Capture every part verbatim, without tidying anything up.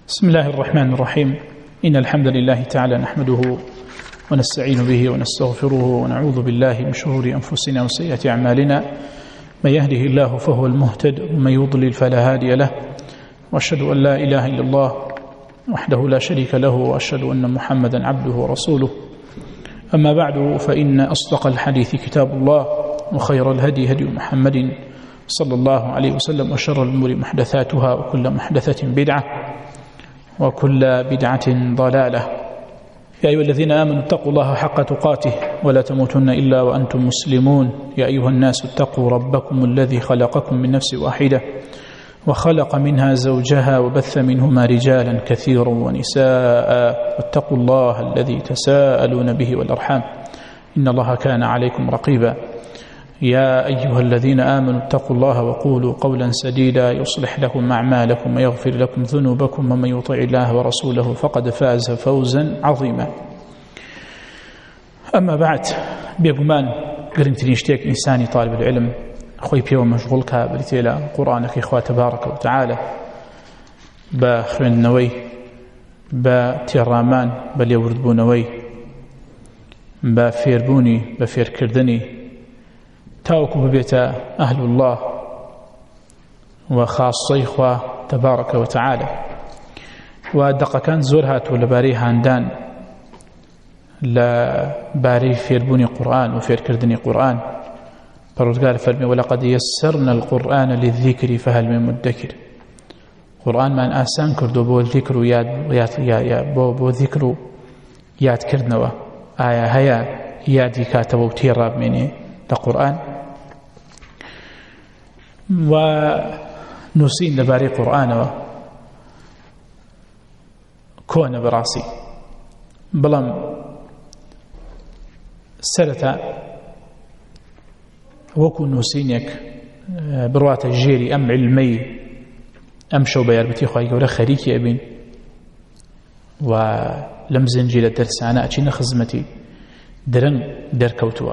بسم الله الرحمن الرحيم. إن الحمد لله تعالى نحمده ونستعين به ونستغفره ونعوذ بالله من شرور أنفسنا وسيئات أعمالنا. من يهده الله فهو المهتد ومن يضلل فلا هادي له، وأشهد أن لا إله إلا الله وحده لا شريك له، وأشهد أن محمدا عبده ورسوله. أما بعد، فإن أصدق الحديث كتاب الله، وخير الهدي هدي محمد صلى الله عليه وسلم، وشر الأمور محدثاتها، وكل محدثة بدعة، وكل بدعة ضلالة. يا أيها الذين آمنوا اتقوا الله حق تقاته ولا تموتن إلا وأنتم مسلمون. يا أيها الناس اتقوا ربكم الذي خلقكم من نفس واحدة وخلق منها زوجها وبث منهما رجالا كثيرا ونساء، واتقوا الله الذي تساءلون به والأرحام، إن الله كان عليكم رقيبا. يا أيها الذين آمنوا اتقوا الله وقولوا قولا سديدا يصلح لكم أعمالكم ويغفر لكم ذنوبكم، ومن يطع الله ورسوله فقد فاز فوزا عظيما. أما بعد، بيقمان قرنتني اشتيك إنساني طالب العلم أخوي بيو مشغولك بريتيلا قرآنك إخوة تبارك وتعالى بخوين نوي بتيرامان بل يوردبونوي بفيربوني بفير كردني تاوكو ببيت أهل الله وخاصي إخوة تبارك وتعالى. ودقا كان زورهات ولباري هاندان لباري فيربوني قرآن وفير كردني قرآن. فرزقال فرمي ولقد يسرنا القرآن للذكر فهل من مدكر. قرآن من آسان كردو بو الذكر ياد ياد ياد بو بو ذكر ياد كردنوا آية هيا يادي كاتبو تيراب مني لقرآن. ونسين لباري قرآن كون براسي بلام سرتا وكو نسينك بروات الجيري أم علمي أم شو بياربتي خواهي قولا خريكي أبين ولم زنجي لدرسانا أتشين خزمتي درن دركوتوا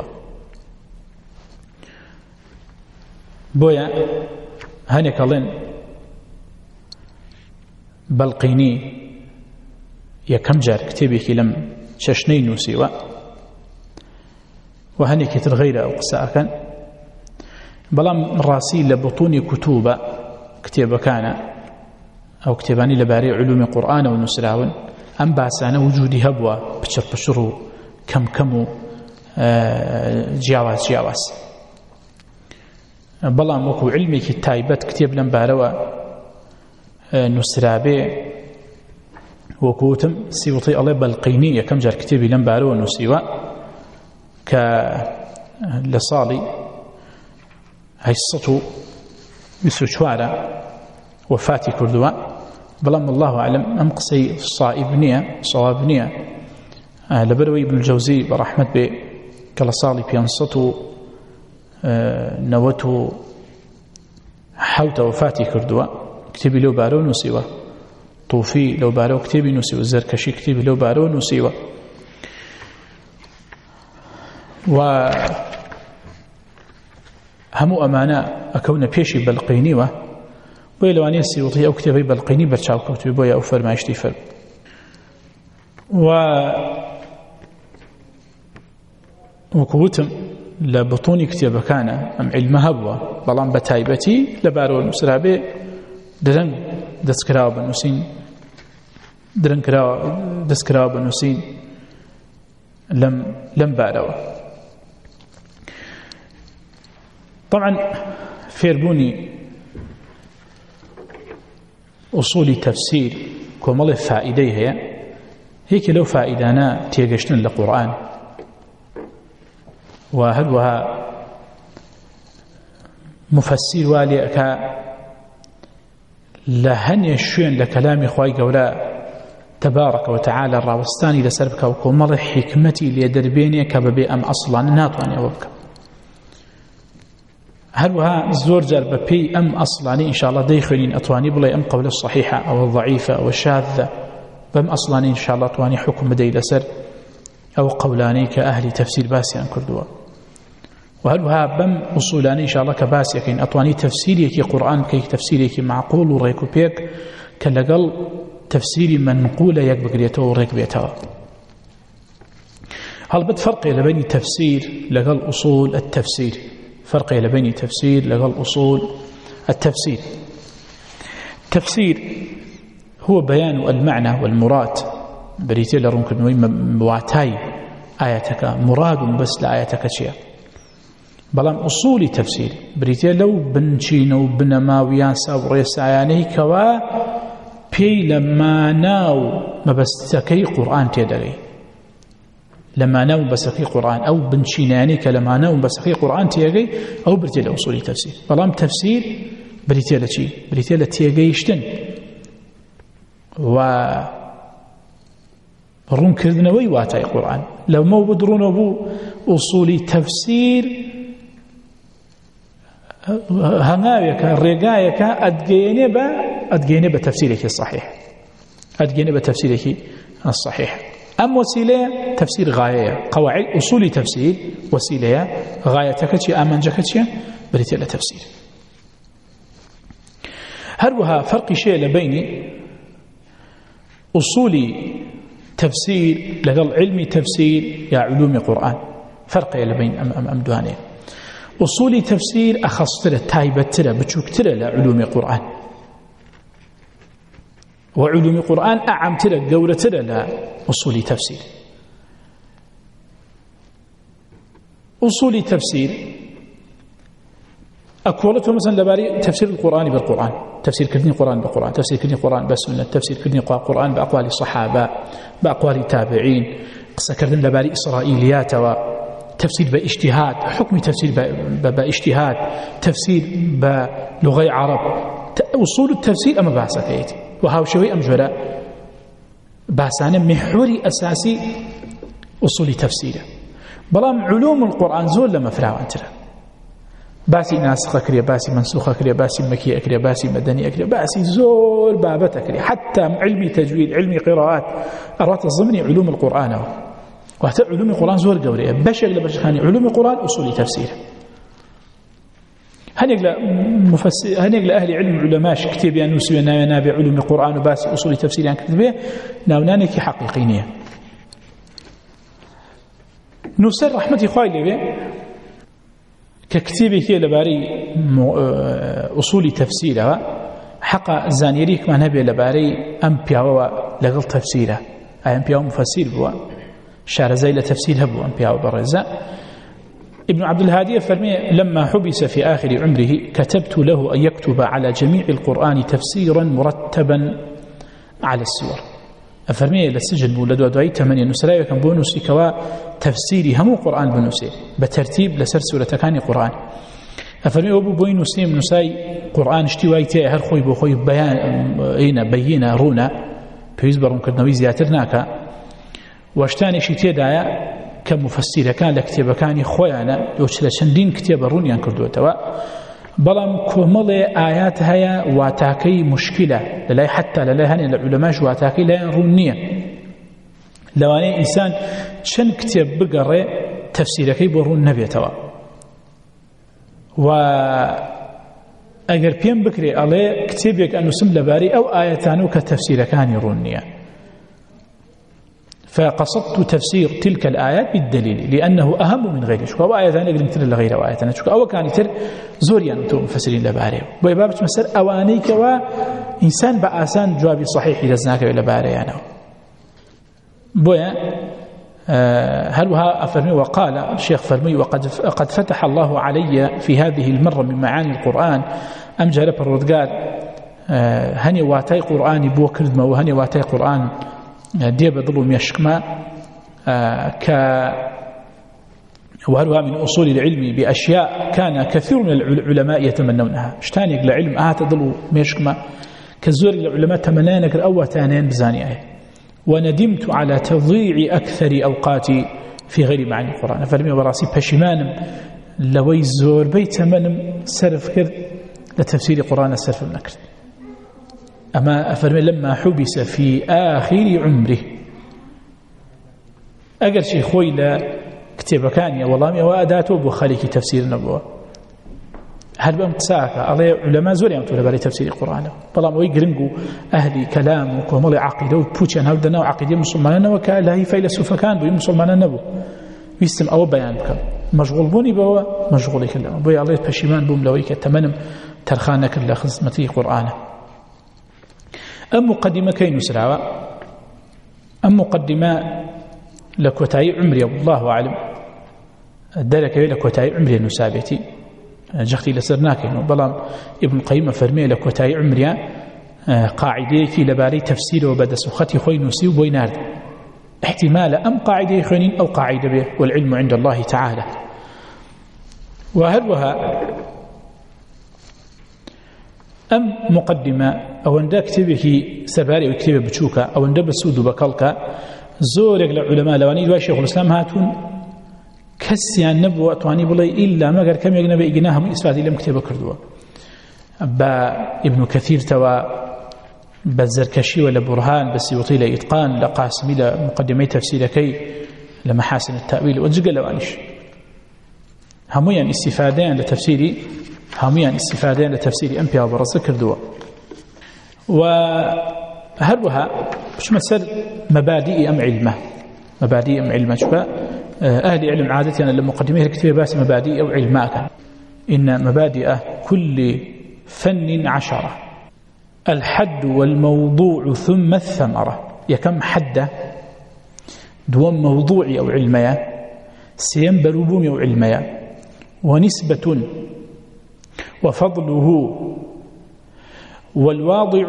بويا هناك لين بلقيني يا كم جار كتابي لم ششنين وسوا وهناك ترغير أو قساء كان بلام راسي لبطوني كتوبة كتابة كان أو كتاباني لباري علوم القرآن ونسراون أم باسانا وجودي هبوا بشر بشرو كم كمو جياواز جياواز بلام وكو علمي كتايبت كتاب لنباروا نسرابي وكوتم سيوطي الله بلقينية كم جار كتابي لنباروا نسيوا كالصالي هيصتو مثل شوارع وفاتي كردوا بلام الله أعلم أم قصي صائبنية صوابنية لبروي ابن الجوزي برحمة بي كالصالي بينصتو نوتو حوت وفاتي كردوا كتبي لو بارو نسيوا طوفي لو بارو كتبي نسيوا الزركشي كتبي لو بارو نسيوا و همو أمانا أكون بيشي بلقينيوة بوي لواني السيوطي أو كتبي بلقيني برشاو كتبي بوي أو فرما يشتي فرم و وكوتم لبطوني كتابة كان أم علمها بوا بلان بتايبتي لبارو المسرابي درن دسكراو بنوسين درن كراو دسكراو بنوسين لم لم بارو. طبعا فيربوني أصول تفسير كمال الفائدة هي هيك لو فائدانا تيجشتن للقرآن وهلوها مفسر والي أكا لهن يشوين لكلام خواهي قولا تبارك وتعالى الراوستاني لسربك وكمال حكمتي ليدربيني كببي أم أصلا ناتواني وبك هلوها زور جرب بي أم أصلاني إن شاء الله ديخلين أطواني بلاي أم قول الصحيحة أو الضعيفة أو الشاذة بم أصلاني إن شاء الله أطواني حكم دي لسر أو قولاني كأهل تفسير باسي عن كردوا وهلوها بم أصولاني إن شاء الله كباسي كين أطواني تفسيري كي قرآن كي تفسيري كي معقول وريكو بيك كاللقل تفسير منقول يكبقريته وركبيته. هل بد فرق بين تفسير لقى أصول التفسير، فرق بين تفسير لقى أصول التفسير. تفسير هو بيان المعنى والمراد بريتي لرونك مواتاي آياتك مراد بس لآياتك شيء. بلام أصول تفسير بريتي لو بنشينو بنماويان ساوريس آياني كوا بي لما ناو مبستكي قرآن تيدري، لما ناو مبستكي قرآن أو بنشيناني كلما ناو مبستكي قرآن تيجي أو بريتي لأصول تفسير. بلام تفسير بريتي لشي بريتي لتيجيشتن و رون كردنوي واتاي قرآن. لو مو بدرون بو أصول تفسير هناويك رقايك أدقيني با أدقيني بتفسيرك الصحيح، أدقيني بتفسيرك الصحيح. أم وسيلة تفسير غاية قواعد أصول تفسير وسيلة غايتك شيء أمنجك شيء بريتي لتفسير. هروها فرق شيء بين أصول تفسير لقل علم تفسير يا علوم قرآن، فرق بين أم أم أم دوانين. أصول تفسير أخصتر تايبتر بتشوكتر لعلوم قرآن، وعلوم قرآن أعمتر قولتر لأصول تفسير. أصول تفسير أكولته مثلا لباري تفسير القرآن بالقرآن، تفسير كردني قرآن بالقرآن، تفسير كردني قرآن بالسنة، تفسير كردني قرآن بأقوال الصحابة بأقوال التابعين، قصة كردن لباري إسرائيليات وتفسير باجتهاد، حكم تفسير باجتهاد، تفسير بلغة عرب. أصول التفسير أما بحثة كيتي وهاو شوي أم جولاء بحثانا محوري أساسي أصول تفسيره. بلام علوم القرآن زول لما فراو أنترا باسي ناسخ أكري، باسي منسوخ أكري، باسي مكي أكري، باسي مدني أكري، باسي زول بابت أكري، حتى علمي تجويد، علمي قراءات، أرات الضمني علوم القرآن. وحتى علوم القرآن زور قوري بشر لبشخاني علوم القرآن أصول تفسير. هنقل مفسر هنقل أهل علم علماء كتب أن نسوي نابع علوم القرآن وباسي أصول تفسير يعني كتبه ناونانك حقيقينية. نسر رحمة خوالي به ككتيبه كي لباري أصول تفسيرها حق زانيريك ما نبي لباري أمبياو لغل تفسيره أي أمبياو مفسير بوا شارزي لتفسيرها بوا أمبياو برزا. ابن عبد الهادي فرمي لما حبس في آخر عمره كتبت له أن يكتب على جميع القرآن تفسيرا مرتبا على السور. أفرمي للسجن بولدوا دعي تمنية نسرايا كان بونسي كوا تفسيري همو قرآن بنوسي بترتيب لسر سورة كان قرآن. أفرمي أبو بوين نسيم نساي قرآن اشتوايتي هر خوي بخوي بيان أين بينا رونا بيزبرون كردنوي زياترناك واشتاني شتي دايا كمفسير كان لكتاب كان خويانا لوشلا شندين كتاب رونيان كردو توا بلام كمل آيات هيا واتاكي مشكلة للاي حتى للاي هني العلماء واتاكي لا رونية لواني إنسان شن كتاب بقرة تفسيركي برون نبي توا و أجر بيم بكري عليه كتابك أنه سم لباري أو آياتانو كتفسير كان رونية. فقصدت تفسير تلك الآيات بالدليل لأنه أهم من غيره. شو أو آياتنا قد نتر لغير آياتنا شو أو كان يتر زوريا أنتم مفسرين لباريه ويبابت مسألة أوانيك وإنسان بأسان جوابي صحيح لزناك لباريه يعني بويا هلها أفرمي وقال الشيخ فرمي وقد قد فتح الله علي في هذه المرة من معاني القرآن أمجر بالردقال هني واتي قرآني بوكرد ما وهني واتي قرآن دي بضلوا ميشكما ك وهلها من أصول العلم بأشياء كان كثير من العلماء يتمنونها اشتانيك لعلم آه تضلوا ميشكما كزور العلماء تمنانك الأول تانين بزانيه وندمت على تضييع أكثر أوقاتي في غير معاني القرآن. فلمي براسي بشمان لوي زور بيت منم سرف كرد لتفسير القرآن السرف النكر. أما أفرمي لما حبس في آخر عمره أقل شيء خوي لا كتب كاني والله وأداته بخالك تفسير النبوة هل بأم تساكا على علماء زوري أمتوا لبالي تفسير القرآن طالما ويقرنقوا أهلي كلام وكمالي عقيدة وبوشان هل دناو عقيدة مسلمان وكا لا هي فيلسوف كان بي مسلمان نبو بيستم أو بيان بكم مشغول بوني بوا مشغولي كله بوي عليه بشيمان بوم لويك تمنم ترخانك الله خزمتي قرآن أم مقدمة كين سراوة أم مقدمة لكوتاي عمري الله أعلم ذلك لكوتاي عمري نسابتي جختي لسرناك بلام ابن القيم فرمي لكوتاي عمري قاعدة في لباري تفسير وبدا سختي خوي نسي وبينار احتمال أم قاعدة خنين أو قاعدة به والعلم عند الله تعالى وهلوها أم مقدمة أو أن كتبه سباري وكتبه بتشوكا أو أن بسود بكالكا زورك للعلماء لواني دوا شيخ الإسلام هاتون كسيان نبوة تواني بلي إلا ما قال كم يقنب إقناها من إسفاد إلا مكتبه كردوا با ابن كثير توا بالزركشي ولا برهان بس يطيل إتقان لقاسمي لمقدمي تفسير كي لمحاسن التأويل وتزق لوانيش هميا استفادين لتفسيري هميا استفادين لتفسير أنبياء وبرز كردوا وهلوها مش مسألة مبادئ أم علمه مبادئ أم علمه شوف أهل علم عادة أنا لما مقدميه الكتاب بس مبادئ أو علماء إن مبادئ كل فن عشرة الحد والموضوع ثم الثمرة يكم حد دوم موضوعي أو علمية سيم بلوبومي أو علمية ونسبة وفضله والواضع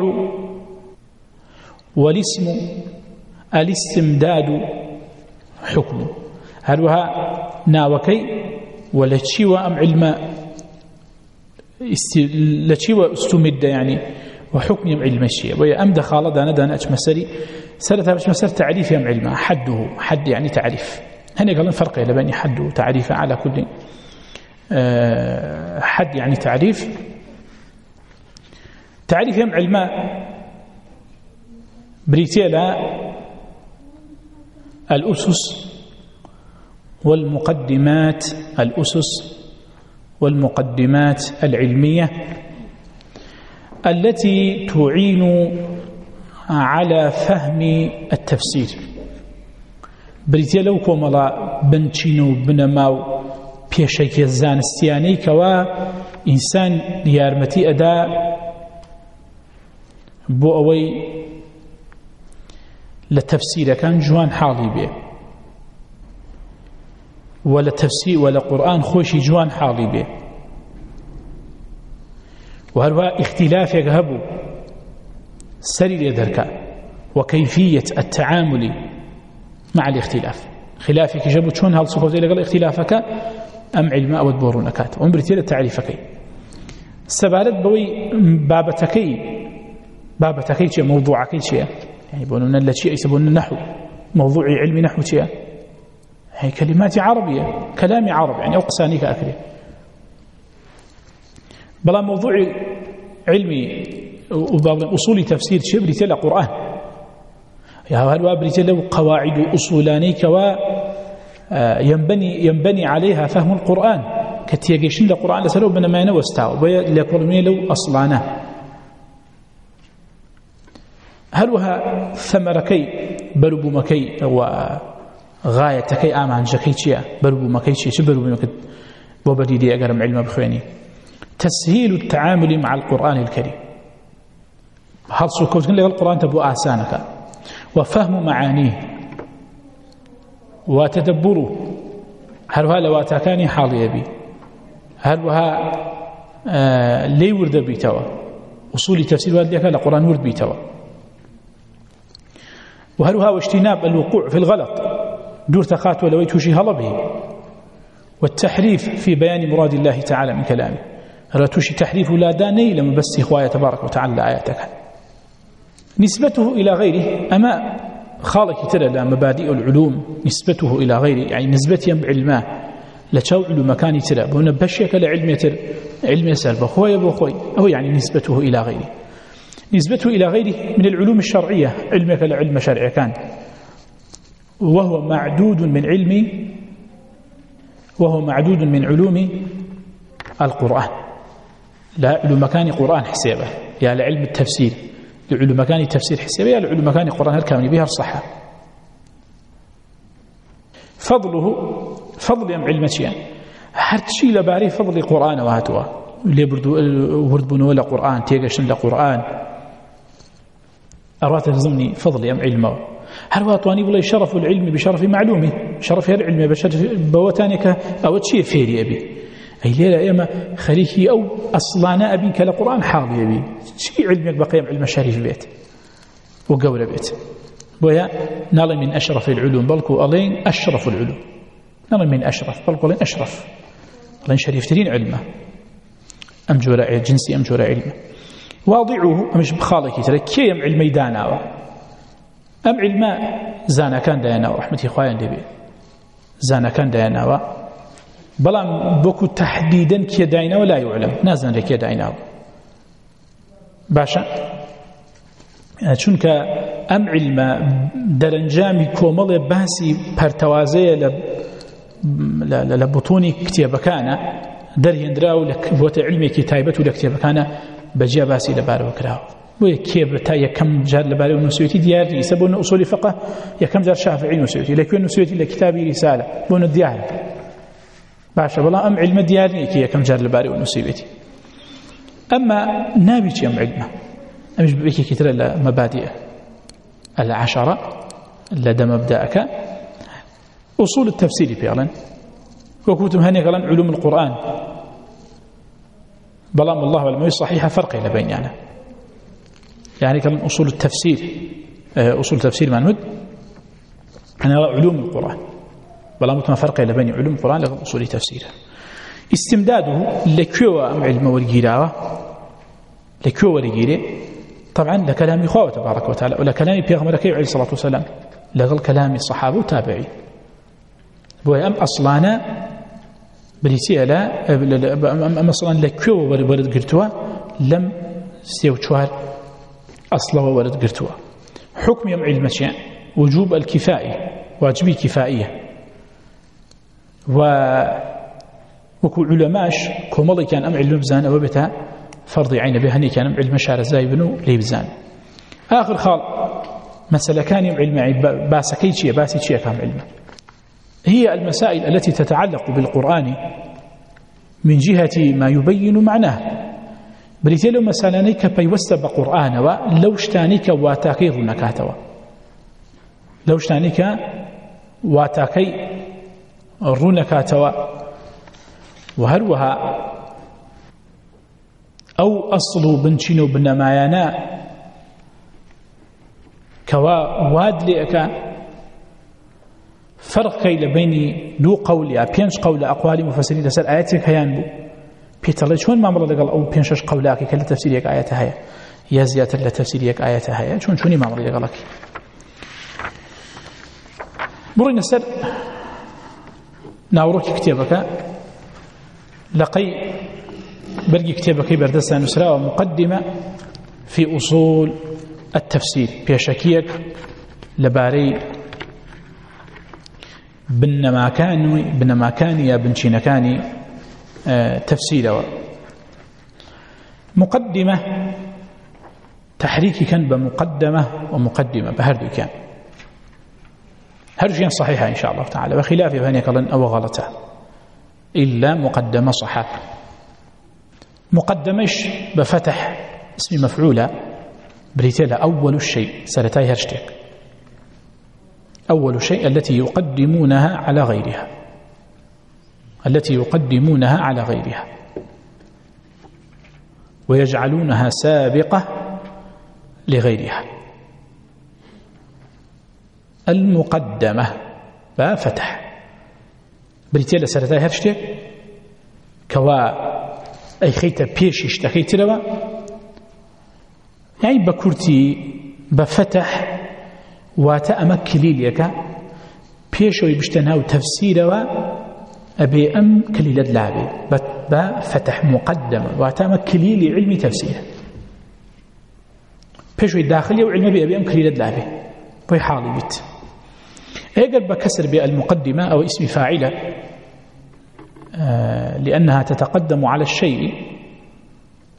والاسم الاستمداد حكم هلوها ناوكي ولا تشيوى أم علم است... لتشيوى استمد يعني وحكم يم علم الشيء وهي أم دخال دانا دانا أتمسري سرتها باش مسر تعريف يم علم حده حد يعني تعريف هنا قالوا فرق بين حد وتعريف على كل أه حد يعني تعريف تعريف يم علماء بريتيلا الأسس والمقدمات الأسس والمقدمات العلمية التي تعين على فهم التفسير بريتيلا وكوملا بنشينو بنماو بيشيك الزان السياني كوا إنسان يارمتي أداء بو أوي لتفسير كان جوان حاضي به ولا تفسير ولا قرآن خوشي جوان حاضي به وهذا اختلاف يذهب سرير يدرك وكيفية التعامل مع الاختلاف خلافك جابوا شون هل صفوتي لقال اختلافك أم علماء ودبورونكات ومبرتي لتعريفك سبالت بوي بابتكي بابتكي شيء موضوعكي شيء يعني يقولون لا شيء يسمون النحو موضوعي علمي نحو شيء هي كلمات عربية كلامي عربي يعني أقساني كأكله بلا موضوعي علمي وباب أصول تفسير شيء بريتلا قرآن يا هل بريتلا قواعد أصولاني كوا ينبني ينبني عليها فهم القرآن كتيجيشن القرآن لسلو بنما ينوستاو بيقولون لو أصلانه هلوها ثمركي بربو مكي وغايتكي آمان جكيتشيا بربو مكيتشي شبربو مكي وبديدي أقرم علم بخواني تسهيل التعامل مع القرآن الكريم هل سوكوت كن لغا القرآن تبو آسانك وفهم معانيه وتدبره هلوها لواتاكاني حاضي بي هلوها آه لي ورد بيتوا أصول تفسير والديك لقرآن ورد بيتوا وهلها واجتناب الوقوع في الغلط دور تخات ولو يتوشي هلبه والتحريف في بيان مراد الله تعالى من كلامه هل توشي تحريف لا داني لما بس إخوائي تبارك وتعالى آياتك نسبته إلى غيره أما خالك ترى مبادئ العلوم نسبته إلى غيره يعني نسبتي بعلمه لتشو علم مكاني ترى بهنا بشيك لعلم يتر علم يسأل بخوي بخوي أو يعني نسبته إلى غيره نسبته إلى غيره من العلوم الشرعية علمك لعلم شرعي كان وهو معدود من علم وهو معدود من علوم القرآن لا علوم كان قرآن حسابه يا لعلم التفسير لعلوم كان تفسير حسابه يا لعلوم كان قرآن هالكامل بها الصحة فضله فضل يم علمتيان هرتشي لباري فضل القرآن وهاتوا اللي بردو ورد بنو ولا قرآن تيجشن لقرآن أرات الزمني فضل يم علمه هل واطواني ولا شرف العلم بشرف معلومه شرف العلم بشرف بوتانك أو تشي فيري أبي أي ليلة إما خليكي أو أصلانا أبي كلا قرآن حاضي أبي شي علمك بقيم علم الشريف بيت وقول بيت ويا نال من أشرف العلوم بلكو ألين أشرف العلوم نال من أشرف بلكو ألين أشرف ألين شريفترين علمه أم جوراء جنسي أم جوراء علمه واضعه مش بخالك ترى كيم علمي داناوه أم علماء زانا كان دايناوه رحمتي خوايان دبي زانا كان دايناوه بلان بوكو تحديدا كي دايناوه لا يعلم نازن لكي دايناوه باشا چونك أم علم درنجامي كومل باسي برتوازي لبطوني كتابكانا درهندراو لك بوت علمي كتابته لكتابكانا بجي باسي لبارو كراو ويكيب تا يكم جار لبارو نسويتي ديار يسبون أصول فقه يكم جار شافعي نسويتي لكن نسويتي لكتابي رسالة بون الديار باشا بلا أم علم ديارني كي يكم جار لبارو نسويتي أما نابي أم علمه أمش بيكي كتير المبادئ العشرة لدى مبدأك أصول التفسير فعلا وكتب هني قالن علوم القرآن بلام الله والمي صحيحة فرق إلى بين يعني يعني كان أصول التفسير أصول التفسير معنود أنا علوم القرآن بلام ما فرق إلى بين علوم القرآن لغير أصول التفسير استمداده لكوا علم والجيراوة لكوا والجيرة طبعا لكلام إخوة تبارك وتعالى ولا كلام بيغمرك عليه الصلاة والسلام لغل كلام الصحابة وتابعين بوي أم أصلانا بريسي لا أم أصلا لكو ورد قرتوا لم سيوتشوار أصلا ورد قرتوا حكم يم علم الشيء وجوب الكفائي واجبي كفائية و وكو علماش كومالي كان أم علم زان وبتها فرض عين بهني كان علم شعر زاي بنو ليبزان آخر خال مسألة كان يم علم باسكي شيء باسي شيء كان علمه هي المسائل التي تتعلق بالقرآن من جهة ما يبين معناه بريتيلو مسالانيك بيوست بقرآن ولوشتانيك واتاكي رنكاتوا لوشتانيك واتاكي رنكاتوا وهروها أو أصل بنشينو بنمايانا كوا واد لئك فرق لبين دو قول يا بينش قول أقوال مفسرين لسر آياتك هيان بو بيتالي شون ما مرة لقال أو بينشش قولاك كلا تفسيريك آياتها هيا يا زيادة لتفسيريك آياتها هيا شون شوني ما مرة لقالك برين السر ناوروك كتابك لقي برقي كتابك بردسة نسراء ومقدمة في أصول التفسير بيشكيك لباري بنما كان بنما كان يا بنشينا كان آه تفسيره مقدمة تحريكي كان بمقدمة ومقدمة بهردو كان هرجين صحيحة إن شاء الله تعالى وخلاف فهني قالن أو غلطة إلا مقدمة صحة مقدمش بفتح اسم مفعولة بريتيلا أول الشيء سرتاي هرشتك أول شيء التي يقدمونها على غيرها التي يقدمونها على غيرها ويجعلونها سابقة لغيرها المقدمة بفتح بريتيلا سرتاي هرشتك كوا أي خيطة بيشش تخيط روا يعني بكورتي بفتح واتأمك كليليك بيشوي بشتنهاو تفسيره أبي أم كليل اللعبي بفتح مقدمة واتأمك كليلي علمي تفسيره بيشوي داخلي وعلمي بأبي أم كليل اللعبي بي حالي بيت أقل بكسر بالمقدمة أو اسم فاعلة آه لأنها تتقدم على الشيء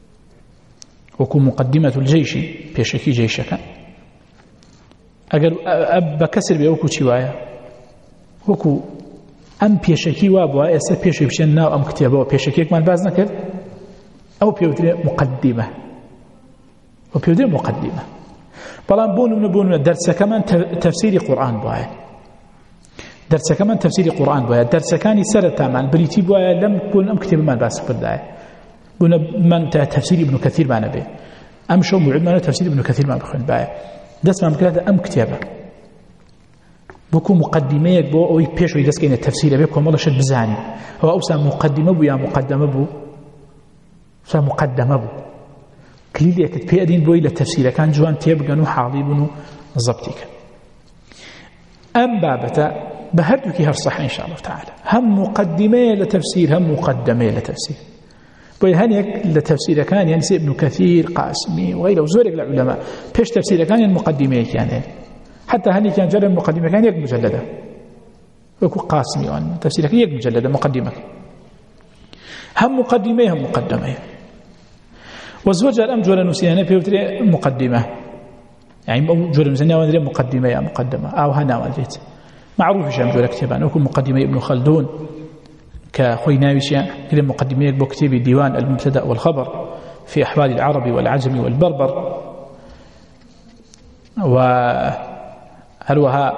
وكو مقدمة الجيش بيشكي جيشك أقل أب كسر بيوكو تشوايا وكو أم بيشكي وابوا يسا بيشكي بشنا أم كتابه بيشكيك من باز نكر أو بيوتري مقدمة وبيوتري مقدمة بلان بون من بون درس كمان تفسير قرآن بوايا درس كمان تفسير قرآن بوايا درس كان يسر تمام بريتي بوايا لم يكون أم كتاب من باز بردايا بون من تفسير ابن كثير معنا به أم شو موعد معنا تفسير ابن كثير ما بخون بوايا دس ما مكلاته أم كتابه بكو مقدمه بو او بيش وي دسكين التفسير بكم والله شد بزاني هو اوسا مقدمه بو يا مقدمه بو سا مقدمه بو كليلي كت في ادين بو الى التفسير كان جوان تيبغنو حاضيبنو ضبطيك ام بابته بهدك هر صح ان شاء الله تعالى هم مقدمه لتفسير هم مقدمه لتفسير بو هنيك لتفسير كان يعني ابن كثير قاسمي وغيره وزورك العلماء بيش تفسير كان المقدمه يعني حتى هني كان جرى المقدمة كان يك مجلدة ويكون قاسمي وأن تفسيرك يك مجلدة مقدمة هم مقدمة هم مقدمة وزوجها الأم جولا نسيانا في مقدمة يعني جولا نسيانا وندري مقدمة يا مقدمة أو هنا وندريت معروف شام جولا كتابان ويكون مقدمة ابن خلدون كخوي ناويشيا كده مقدمة بكتب ديوان المبتدأ والخبر في أحوال العرب والعجم والبربر و هلوها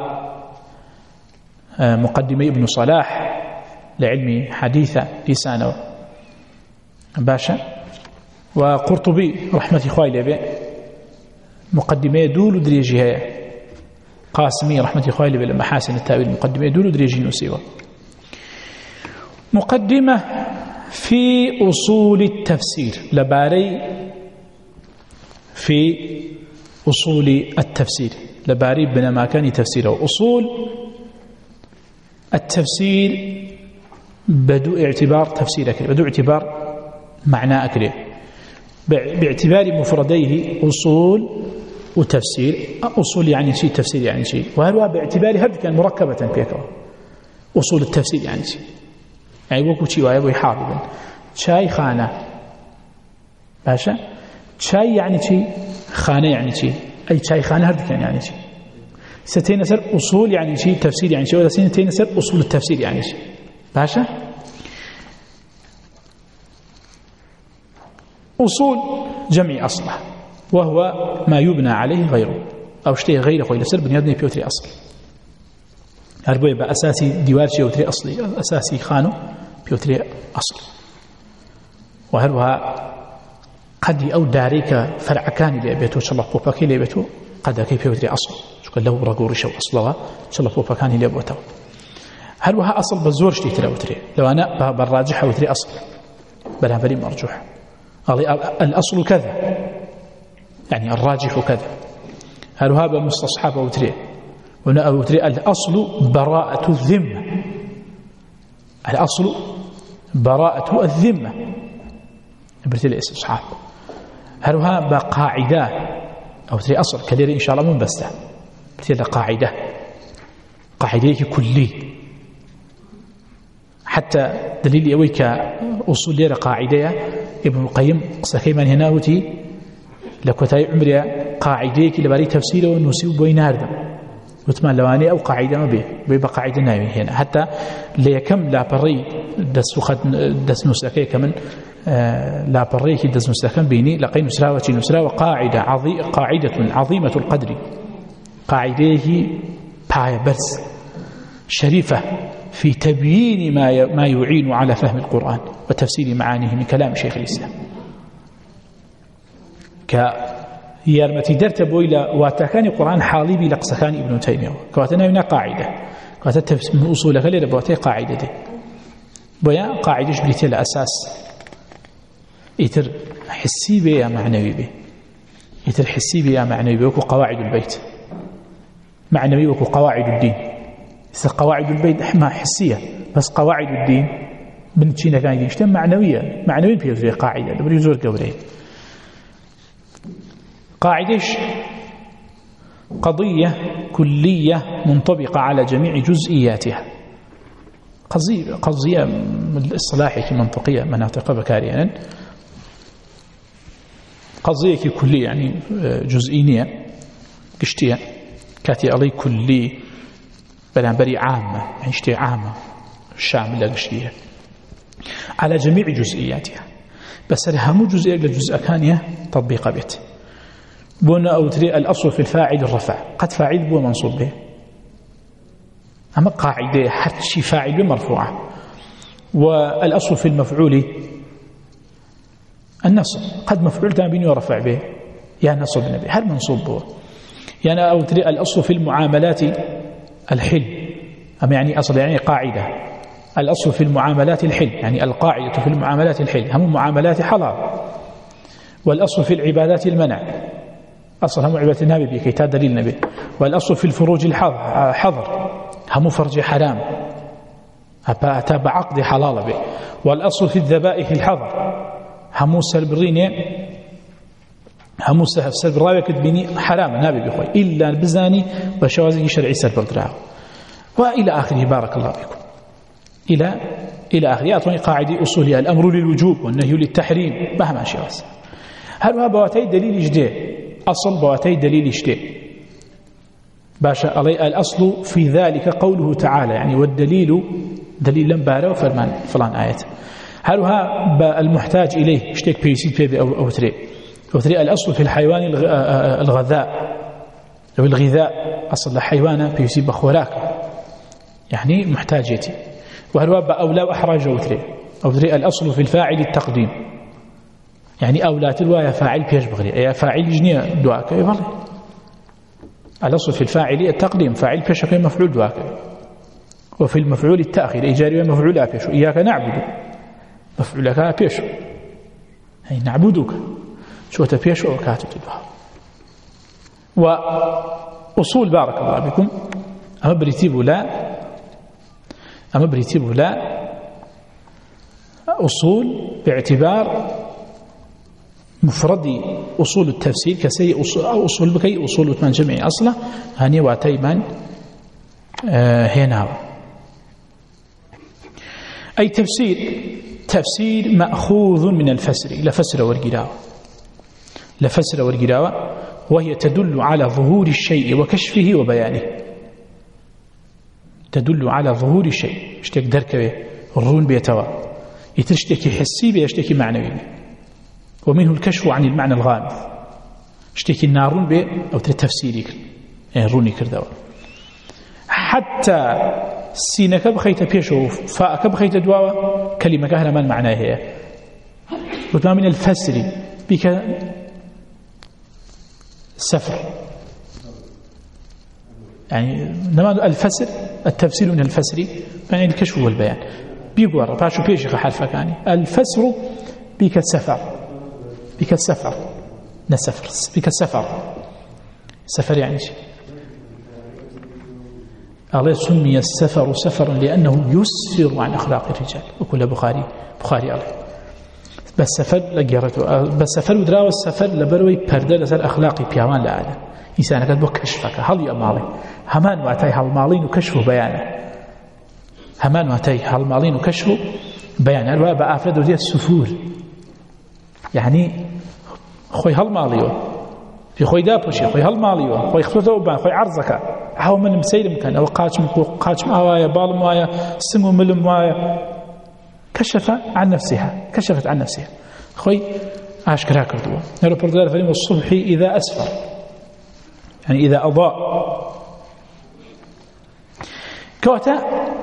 مقدمة ابن صلاح لعلم حديثة لسانه باشا وقرطبي رحمة خوالي به مقدمة دول دريجها قاسمي رحمة خوالي به لمحاسن التاويل مقدمة دول دريجي نسيوه مقدمة في أصول التفسير لباري في أصول التفسير لباري بنا ما كان تفسيره أصول التفسير بدو اعتبار تفسيرك بدو اعتبار معنى أكله باعتبار مفرديه أصول وتفسير أصول يعني شيء تفسير يعني شيء وهذا باعتبار هذا كان مركبة بيكوا أصول التفسير يعني شيء يعني وكو شيء ويبوي حافظا شاي خانة باشا شاي يعني شيء خانة يعني شيء أي شاي خانة هذا كان يعني شيء ستين سر أصول يعني شيء تفسير يعني شيء ولا ستين سر أصول التفسير يعني شيء باشا أصول جمع أصله وهو ما يبنى عليه غيره أو شيء غيره خوي لسر بنيادني بيوتري أصل هربوي بأساسي ديوار شيء بيوتري أصلي أساسي خانو بيوتري أصل وهربها قد أو داريك فرع كان لأبيته شاء الله بوباكي لأبيته قد كيف يوتري أصل شكل له رجوري شو أصلها شاء الله بوباكاني لأبوته هربها أصل بزور شتي تلاوتري لو أنا بالراجح وتري أصل بلا فري مرجوح الأصل كذا يعني الراجح كذا هل هذا مستصحب وتري وتري الأصل براءة الذمة الأصل براءة الذمة برتي الاستصحاب هل هذا قاعدة أو تري أصل كذا إن شاء الله من بسته برتي قاعدة قاعدة كلية حتى دليل يويك أصول ليرة قاعدة ابن القيم قصة كيمان هنا وتي لكوتاي عمري قاعدة لباري تفسيره ونسيب بين هذا وتمان لواني أو قاعدة ما به بيبقى قاعدة ناوي هنا حتى ليكم لا بري دس وخد دس نسلكي كمان آه لا بري كي دس نسلكم بيني لقي نسرا وتي نسرا وقاعدة عظي قاعدة عظيمة القدر قاعدة باي برس شريفة في تبيين ما ما يعين على فهم القرآن وتفسير معانيه من كلام شيخ الإسلام كيارمتي درت بويلا واتكان القرآن حاليبي لقسكان ابن تيمية كواتنا هنا قاعدة كواتنا من أصولك اللي ربوتي قاعدة دي بويا قاعدة شبليتي الأساس يتر حسي بي يا معنوي بي يتر حسي بي يا معنوي بي وكو قواعد البيت معنوي وكو قواعد الدين قواعد البيت ما حسية بس قواعد الدين بنتشينا كان يجتمع معنوية معنوية بيوزي قاعدة لبري يزور قولين قاعدة قضية كلية منطبقة على جميع جزئياتها قضية قضية من الإصلاحية المنطقية مناطق بكاريا قضية كلية يعني جزئية قشتية كاتي علي كلي بلانبري عامة يعني شتي عامة شاملة قشتية على جميع جزئياتها بس همو جزئية لجزء كانية تطبيق بيت بونا أو تري الأصل في الفاعل الرفع قد فاعل بو منصوب به أما قاعدة حتى شي فاعل بمرفوعة والأصل في المفعول النصب قد مفعول تابين ورفع به يا نصب نبي هل منصوب به يعني أو تري الأصل في المعاملات الحل أما يعني أصل يعني قاعدة الأصل في المعاملات الحل يعني القاعدة في المعاملات الحل هم معاملات حلال والأصل في العبادات المنع أصل هم عبادة النبي بكي دليل النبي والأصل في الفروج الحظر هم فرج حرام أتابع عقد حلال به والأصل في الذبائح الحظر هم سلبرين هم سلبراوي كتبيني حرام نبي بخوي إلا بزاني وشوازي شرعي سلبردراو وإلى آخره بارك الله بكم إلى إلى آخره أعطوني قاعدة أصولية الأمر للوجوب والنهي للتحريم مهما شواز هل هو بواتي دليل جديد أصل بواتي دليل جديد باشا علي الأصل في ذلك قوله تعالى يعني والدليل دليل لمبارة وفرمان فلان آية هل هو المحتاج إليه اشتك بيسيد بيبي أو, أو تري أو تري الأصل في الحيوان الغذاء أو الغذاء أصل الحيوان بيسيد بخوراك يعني محتاجيتي وهل هو أولى وأحراج أو تري أو تري الأصل في الفاعل التقديم يعني أولى تلوى فاعل بيش بغري أي فاعل جنية دواك يفضل الأصل في الفاعل التقديم فاعل بيش كي مفعول دواك وفي المفعول التأخير إيجاري مفعول بيش إياك نعبد مفعولك بيش أي نعبدك شو تبيش وكاتب تدوها وأصول بارك الله بكم أما بريتيب لا أما بريتيب لا أصول باعتبار مفردي أصول التفسير كسي أصول, أو أصول بكي أصول من جميع أصلا هني واتيبا آه هنا أي تفسير تفسير مأخوذ من الفسر لفسر والقراءة لفسر والقراءة وهي تدل على ظهور الشيء وكشفه وبيانه تدل على ظهور الشيء اشتك دركبه الرون بيتوا يتشتكي حسي بيشتكي معنوي ومنه الكشف عن المعنى الغامض اشتكي النارون بي أو تفسيري يعني روني كردوا حتى سينك بخيت بيشو فاءك بخيت دواوة كلمة كهلا ما المعنى هي وما من الفسر بك سفر يعني نما الفسر التفسير من الفسر يعني الكشف والبيان بيقول باشو بيشي حرفك يعني الفسر بك السفر بك السفر نسفر بك السفر سفر يعني شيء الله سمي السفر سفرا لأنه يسفر عن أخلاق الرجال وكل بخاري بخاري الله بس سفر لقيرته بس سفر ودراو السفر لبروي برده لسر أخلاقي بيامان لآله إنسان قد بو كشفك هل يأمالي همان واتي هالمالين وكشفه بيانه همان واتي هالمالين وكشفه بيانه الواب أفرد ودي السفور يعني خوي هالماليو في خوي دابوشي خوي هالماليو خوي خطوته وبان خوي عرضك هاو من مسيلم كان أو قاتم قاتم آوايا بالم وايا سمو ملم وايا كشف عن نفسها كشفت عن نفسها خوي أشكرها كردوه نرى بردار فليم الصبح إذا أسفر يعني إذا أضاء كوتا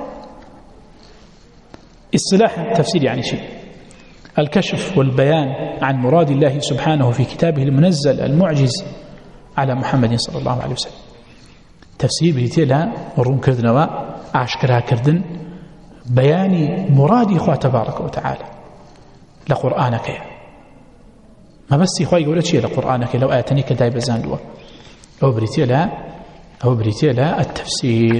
اصطلاح التفسير يعني شيء الكشف والبيان عن مراد الله سبحانه في كتابه المنزل المعجز على محمد صلى الله عليه وسلم تفسير بريتي لها مرون كردنوا أشكرها كردن بيان مراد إخوة تبارك وتعالى لقرآنك يا ما بس إخوة يقول شيء لقرآنك لو آياتني كداي بزاندوا أو بريتي لها أو بريتي لها التفسير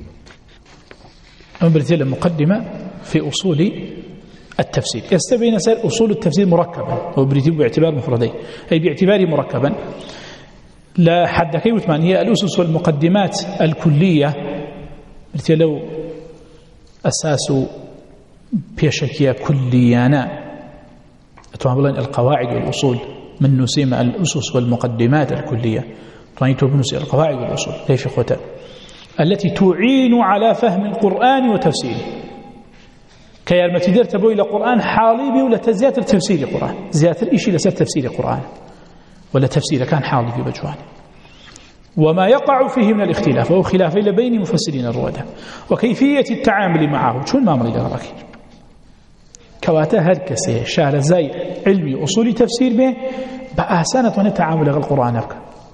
أو بريتي لها مقدمة في أصول التفسير يستبين سر أصول التفسير مركبا أو بريتي باعتبار مفردين أي باعتباره مركبا لا حد كيف من هي الأسس والمقدمات الكلية بريتي لو أساس بيشكية كليانا أتوهم القواعد والأصول من نسيم الأسس والمقدمات الكلية طانيتو بنسي القواعد والأصول كيف خوتا التي تعين على فهم القرآن وتفسيره كيارمتي دير تبوي لقرآن حالي ولا تزيادة تفسير القرآن زيادة الإشي لسر تفسير القرآن ولا تفسير كان حالي في بجوان وما يقع فيه من الاختلاف وهو خلاف بين مفسرين الروادة وكيفية التعامل معه شو ما مريد غراكي كواتا هركسي شار زي علمي أصولي تفسير به بأسانة ونتعامل غير القرآن أبكى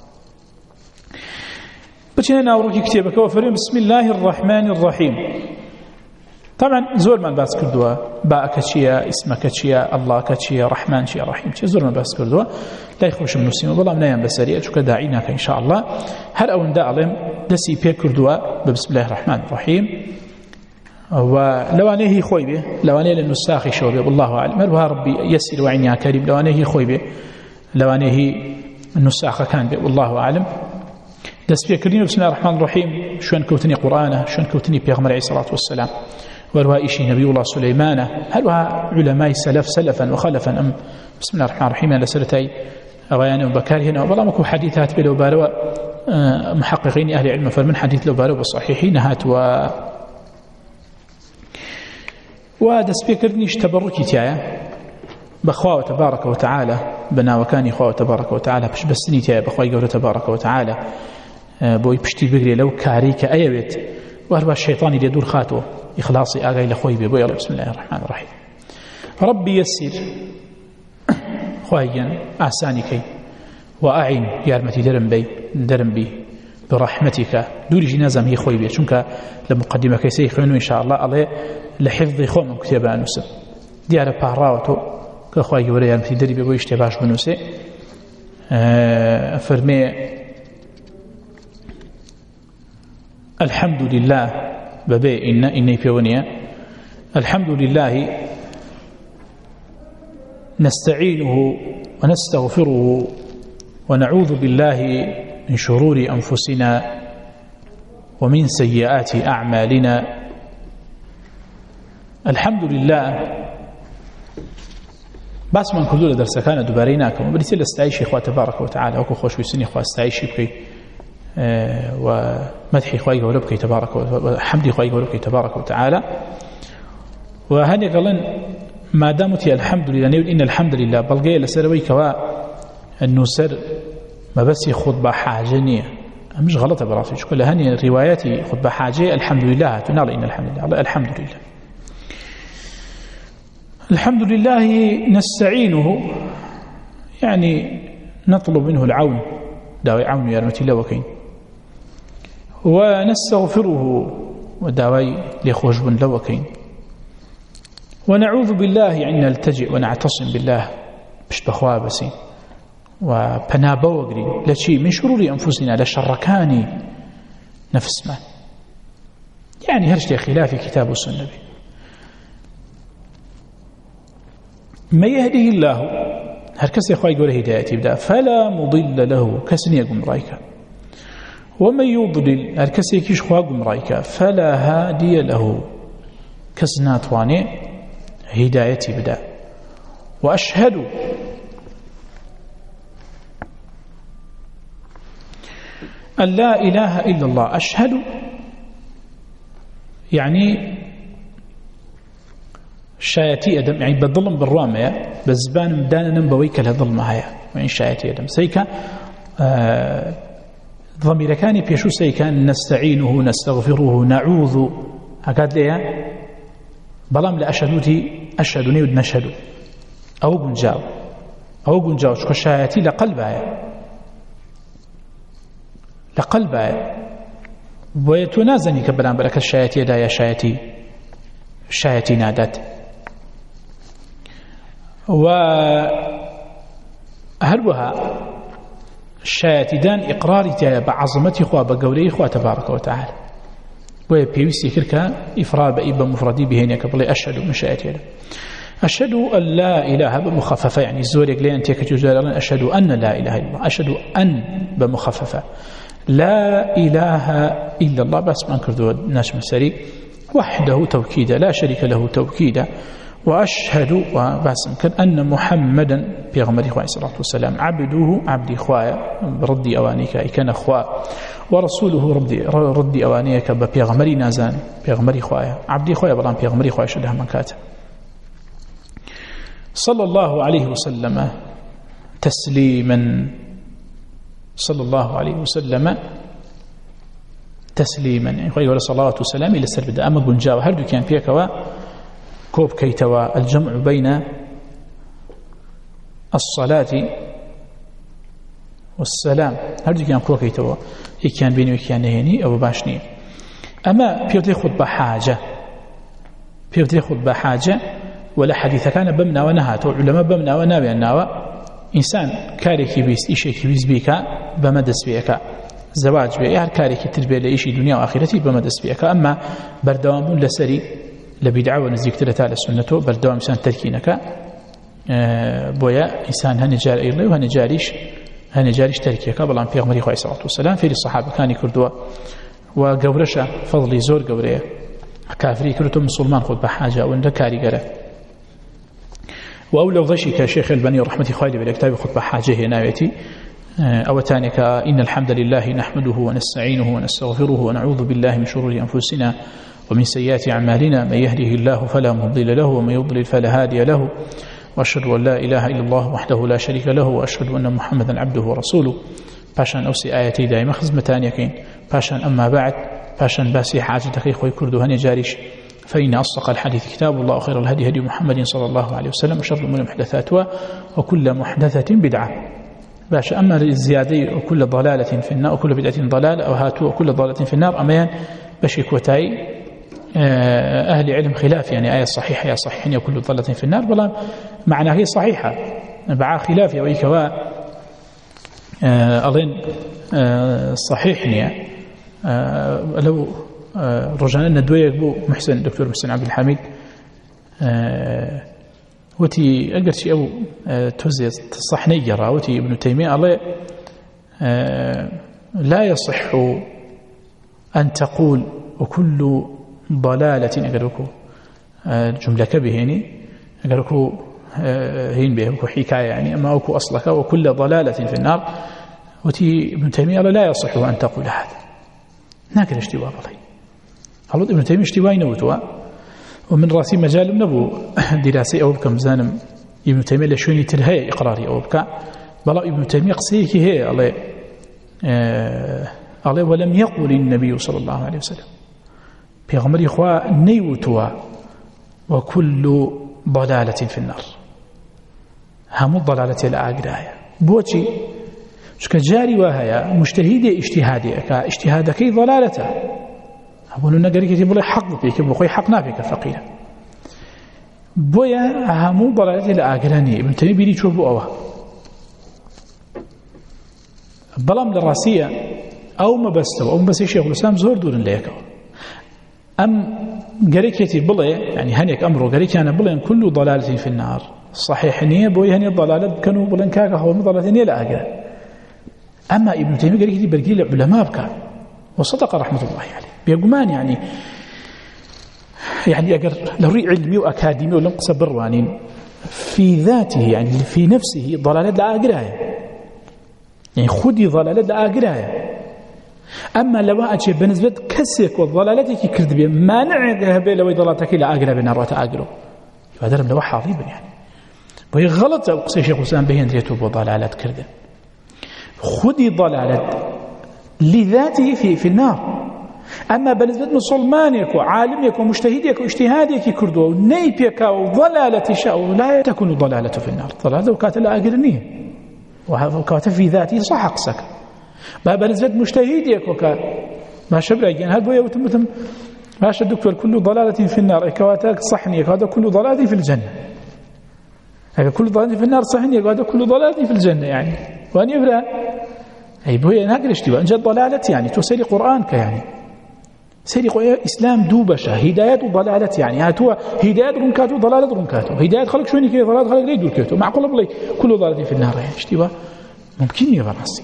بچنا ناوروكي كتابك وفرين بسم الله الرحمن الرحيم طبعا زور من باس كردوا باء كتشيا اسمك كتشيا الله كتشيا رحمن شيا رحيم شيا زور من باس كردوا لا يخوش من نسيم والله منايا بسريع شو كداعيناك إن شاء الله هل أو نداء عليهم دسي بي كردوا بسم الله الرحمن الرحيم ولو أنه هي خوي به لو أنه للنساخ شو به والله أعلم هل ربي يسر وعينيا كريم لو أنه هي خوي به لو أنه هي النساخ كان به والله أعلم دس بي كردين بسم الله الرحمن الرحيم شو أنكوتني قرآنه شو أنكوتني بيغمر عليه الصلاة والسلام وروى إشي نبي الله سليمان هل علماء سلف سلفا وخلفا أم بسم الله الرحمن الرحيم على سرتي أغيان وبكار هنا والله مكو حديثات بلو بارو محققين أهل علم فرمن حديث لو بارو بالصحيحين هات و ودس بيكرنيش تبركي تاعي بخواه تبارك وتعالى بنا وكان خواه تبارك وتعالى بش بسني تاعي بخواه قوله تبارك وتعالى بوي بشتي بقري لو كاريك أيوت وهو الشيطان يدور خاتو إخلاصي آغاي لخوي بي بوي بسم الله الرحمن الرحيم ربي يسير خواهيا أحسانكي وأعين يارمتي درم بي درم بي برحمتك دوري جنازم هي خوي بي شنك لمقدمة كيسي خوينو إن شاء الله عليه لحفظ خوم كتابة أنوسا ديارة باراوتو كخواهي ورا يارمتي دري بي بوي اشتباش بنوسي فرمي الحمد لله ببي إن إني بيونيا الحمد لله نستعينه ونستغفره ونعوذ بالله من شرور أنفسنا ومن سيئات أعمالنا الحمد لله بس من كل درس كان دباريناكم وبريتل استعيشي إخوة تبارك وتعالى وكو خوش بسني إخوة استعيشي بكي أه ومدحي إخوة وربكي تبارك وحمدي إخوة وربكي تبارك وتعالى وهذا قالن ما دامت الحمد لله نقول إن الحمد لله بلغي لسروي كوا أنه سر ما بس خطبة حاجة مش غلطة براسي شكل هني رواياتي خطبة حاجة الحمد لله تنال إن الحمد لله الحمد لله الحمد لله نستعينه يعني نطلب منه العون داوي عون يا رمتي الله وكين ونستغفره وداوي لخوش بن لوكين ونعوذ بالله يعني نلتجئ ونعتصم بالله مش بخوا بسين وبنابا وقري لشيء من شرور أنفسنا لشركاني نفس ما يعني هرشت خلاف كتاب السنة ما يهده الله هركس يا أخوي يقول هدايتي بدا فلا مضل له كسني يقوم رايك ومن يضلل هركس يكيش خوا يقوم رايك فلا هادي له كسنات واني هدايتي بدا وأشهد أن لا إله إلا الله أشهد يعني شايتي أدم يعني بظلم بالرامية بزبان مدانا نبويك لظلم هيا وإن شايتي أدم سيكا آه ضمير كان بيشو سيكا نستعينه نستغفره نعوذ هكذا ليه بلام لأشهدوتي أشهد نيود نشهد أو بنجاو أو بنجاو شكو شايتي لقلبها لقلبها ويتنازني كبلان بلك الشايتي دا يا شايتي شايتي نادت وهلوها الشايتي دان إقراري تايا بعظمتي إخوة بقولي إخوة تبارك وتعالى ويبيوسي كركا إفراد بإبا مفردي بهين قبل أشهد من شايتي دا أشهد أن لا إله بمخففة يعني الزور يقول أنت كتجزال أشهد أن لا إله إلا الله أشهد أن بمخففة لا إله إلا الله بس ما نكردوا الناس مساري وحده توكيدا لا شريك له توكيدا وأشهد وباسم كان أن محمدا بيغمر إخوة الصلاة والسلام عبده عبد إخوة ردي أوانيك كان إخوة ورسوله ردي ردي أوانيك بيغمر نازان بيغمر إخوة عبد إخوة بلان بيغمر إخوة شدها من كاتب صلى الله عليه وسلم تسليما صلى الله عليه وسلم تسليما ولا صلاة والسلام إلى السلب أما بنجاو هردو كان فيك كوب كيتوا الجمع بين الصلاة والسلام هردو كان كوب كيتوا كان بيني وكان هيني أو باشني أما بيوتي خطبة حاجة بيوتي خطبة حاجة ولا حديث كان بمنا ونهات علماء بمنا ونابع الناوى إنسان كاريكي بيس إيشيكي بيس بيكا بمدس بيكا زواج بي هر كاريكي تربية لإيشي دنيا وآخرتي بمدس بيكا أما بردوام لسري لبدعة ونزيكتر تالي السنة بردوام إنسان تركينك آه بويا إنسان هنجار إيرلي وهنجاريش هنجاريش تركيك بلان في أغمري خواه صلى والسلام في الصحابة كان كردوا وقورشا فضلي زور قوريه كافري كردوا مسلمان خود بحاجة وإن كاري قره وأولو ضشك شيخ البني رحمة خالي بالكتاب خطبة حاجه ناويتي أو تانك إن الحمد لله نحمده ونستعينه ونستغفره ونعوذ بالله من شرور أنفسنا ومن سيئات أعمالنا من يهده الله فلا مضل له ومن يضلل فلا هادي له وأشهد أن لا إله إلا الله وحده لا شريك له وأشهد أن محمدا عبده ورسوله باشان أوسي آياتي دائما خزمتان يكين باشان أما بعد باشان باسي حاجتك خوي كردو هني جاريش فإن أصدق الحديث كتاب الله وخير الهدي هدي محمد صلى الله عليه وسلم وشر الأمور محدثاتها وكل محدثة بدعة باش أما الزيادة وكل ضلالة في النار وكل بدعة ضلالة أو هاتوا وكل ضلالة في النار أميان باش يكوتاي أهل علم خلاف يعني آية صحيحة يا صحيحين وكل ضلالة في النار بلا معنى هي صحيحة بعا خلاف يا ويكوا أظن صحيحني لو رجعنا لنا دوية بو محسن دكتور محسن عبد الحميد أه وتي أقر شيء أو أه توزي تصحني يرى وتي ابن تيمية الله أه لا يصح أن تقول وكل ضلالة أقرأكو أه جملة كبهيني أقرأكو أه هين به وكو حكاية يعني أما أكو أصلك وكل ضلالة في النار وتي ابن تيمية الله لا يصح أن تقول هذا ناكر اشتباه الله هلود ابن تيمية اشتباهي نوتوا ومن راسي مجال نبو دراسي أو بكم زانم ابن تيمية لشوني ترهي إقراري أو بكا بلا ابن تيمية قصيكي هي الله آه الله ولم يقل النبي صلى الله عليه وسلم بيغمر إخوة نيوتوا وكل ضلالة في النار هم الضلالة الآقراية بوتي شك جاري وهي مجتهدي اجتهادي كاجتهادك ضلالته أقول نقري كتب لي حق فيك بقي حق نافك فقيرا بويا همو ضلالة الآقراني ابن تيمية بيري شوفوا أوه بلام للراسية أو ما بستو أو ما بس شيخ الإسلام زور دور ليك أم قري كتب لي يعني هنيك أمره قري كان بلين كل ضلالة في النار صحيح نية بويا هني الضلالة كانوا بلين كاكا هو ضلالة نية الآقرة أما ابن تيمية قال كذي برجيل علماء بكا وصدق رحمة الله عليه بيقومان يعني يعني أجر لري علمي وأكاديمي ولم قصب الروانين في ذاته يعني في نفسه ضلالة الآقراية يعني خدي ضلالة الآقراية أما لو أجي بالنسبة كسك والضلالتك كرد بي ما نعقها بي لو ضلالتك إلى آقرا بنا روات آقروا فهذا لم لوحى عظيما يعني وهي غلط أقصي شيخ الإسلام بهن يتوب وضلالات كرده خدي ضلالة لذاته في في النار أما بالنسبة مسلمانك وعالمك ومجتهدك واجتهادك كردو نيبك وضلالة شاء لا تكون ضلالة في النار ضلالة وكاتل أقرنيه وكاتل في ذاته صح قصك بالنسبة مجتهدك وكا ما شبرا يعني هذا بويا وتمتم ماشي الدكتور كل ضلالة في النار كواتك صحني هذا كل ضلالة في الجنة هذا كل ضلالة في النار صحني هذا كل ضلالة في الجنة يعني وأن يبرأ أي بويا ناقل اشتباه جد ضلالة يعني تسيري قرآنك يعني سيري إسلام دوبشة هداية وضلالة يعني هاتوا هداية رنكات وضلالة رنكات هداية خلق شويني كي ضلالة خلق لي دول كيتو معقول بلي كل ضلالة في النار يعني اشتباه ممكن يغرسي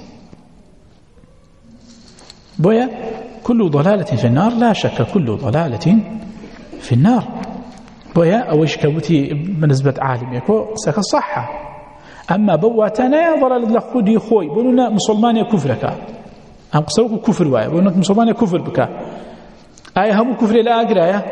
بويا كل ضلالة في النار لا شك كل ضلالة في النار بويا أوش كبوتي بالنسبة عالم يكو سك الصحة أما بواتنا ضلال لخودي خوي بقولنا مسلمان كفرك هم قصوك كفر واي بقولنا مسلمان كفر بك آية هم كفر لا أقرأ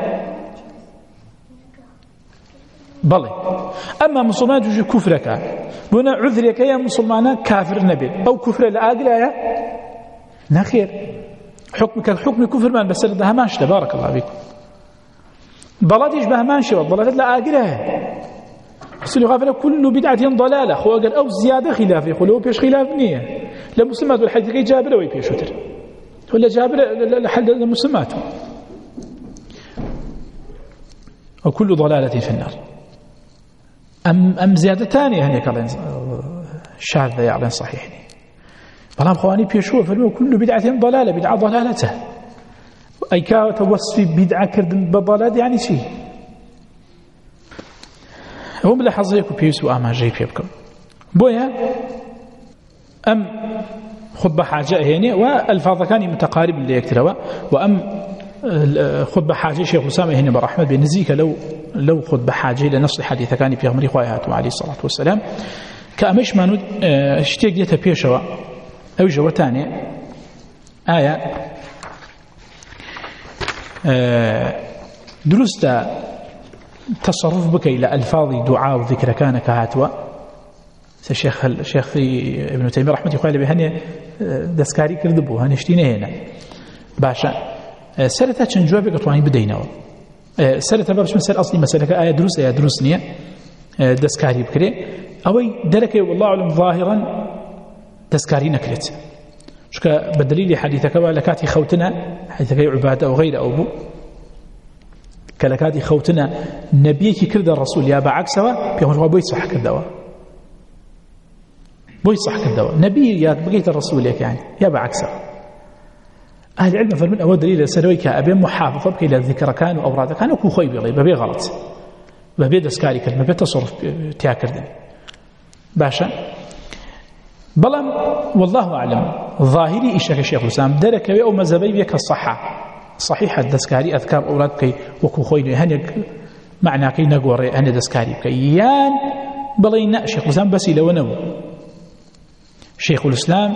بلى أما مسلمان تجي كفرك بقولنا عذرك يا مسلمان كافر نبي أو كفر لا أقرأ نخير حكمك حكم كفر من بس ده ماش تبارك الله بكم ضلات يشبه ماشي والضلالات لا أقرأ سلو غافل كل بدعة ضلالة خو قال أو زيادة خلاف يقولوا بيش خلاف نية لمسلمات والحديث كي جابر وي بيش وتر ولا جابر لحد المسلمات وكل ضلالة في النار أم أم زيادة ثانية هنيك على شاذة يعني صحيح بلام خواني بيشوا فلو كل بدعة ضلالة بدعة ضلالته أي كوصف بدعة كردن بضلال يعني شيء هم لحظة يكو بيسوا أما جاي بيبكم بويا أم خطبة حاجة هنا والفاظ كان متقارب اللي يكتروا وأم خطبة حاجة شيخ أسامة هنا برحمة بنزيك لو لو خطبة حاجة لنص حديث كان في أمر إخوائه عليه الصلاة والسلام كأمش ما نود اشتيق ديتا بيشوا أو جوا تاني آية درست تصرف بك إلى ألفاظ دعاء وذكر كان كهاتوا الشيخ الشيخ ابن تيمية رحمة الله عليه هني دسكاري كردبو هنشتينه هنا باشا سرتا چن جوابي قطواني بديناو سرتا بابش مسألة أصلي مسألة آية دروس آية دروس نية دسكاري بكري أوي درك والله علم ظاهرا دسكاري نكرت شكا بدليل حديثك ولكاتي خوتنا حديثك عبادة أو غير أو بو كلكاتي خوتنا نبيك كرد الرسول يا بعكسوا بيقول بوي صح كدوا بوي صح كدوا نبي يا بقيت الرسول ياك يعني يا بعكسوا أهل العلم فرمون أول دليل سرويك أبي محافظة بك إلى ذكر كان وأوراد كانوا كو خوي بيلي ببي غلط ببي دسكاري كلمة بتصرف تياكردن باشا بلام والله أعلم ظاهري إيشك الشيخ الإسلام درك أو مذهبي بك الصحة صحيحة دسكاري أذكار أوراد كي وكو خوي هنيك معنى كي نقوري هني دسكاري كي يان بلينا شيخ الإسلام بس لو نبو شيخ الإسلام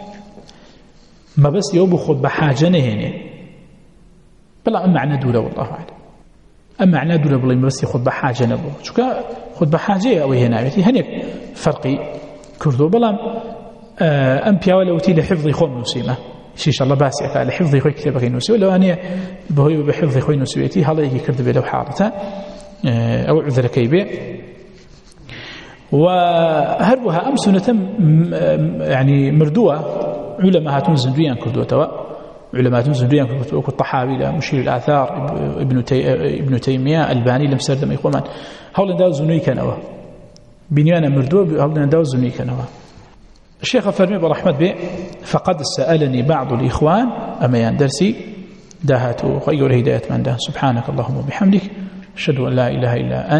ما بس يوبو خد بحاجة نهيني بلا أم معنى دولة والله أعلم أم معنى دولة بلا ما بس يخد بحاجة نبو شو كا خد بحاجة أو هنا هنيك فرقي كردو بلا أم بياولا وتي لحفظ خون نسيمة شيش الله باسي قال لحفظ خوي كتابك نسي ولا أنا بهوي بحفظ خوي نسيتي هذا يجي كرد بلو حارته أو عذر كيبه وهربها أم سنة يعني مردوة علماء هاتون زندويان كردو توا علماء هاتون زندويان كردو الطحاوي لا مشير الآثار ابن تي ابن تيمية الباني لم سردم يقومان هؤلاء داو زنوي كانوا بنيانا مردوة هؤلاء داو زنوي كانوا الشيخ فرمي برحمة بي فقد سألني بعض الإخوان أما يندرسي داهاتو خير هداية من ده سبحانك اللهم وبحمدك أشهد أن لا إله إلا أنت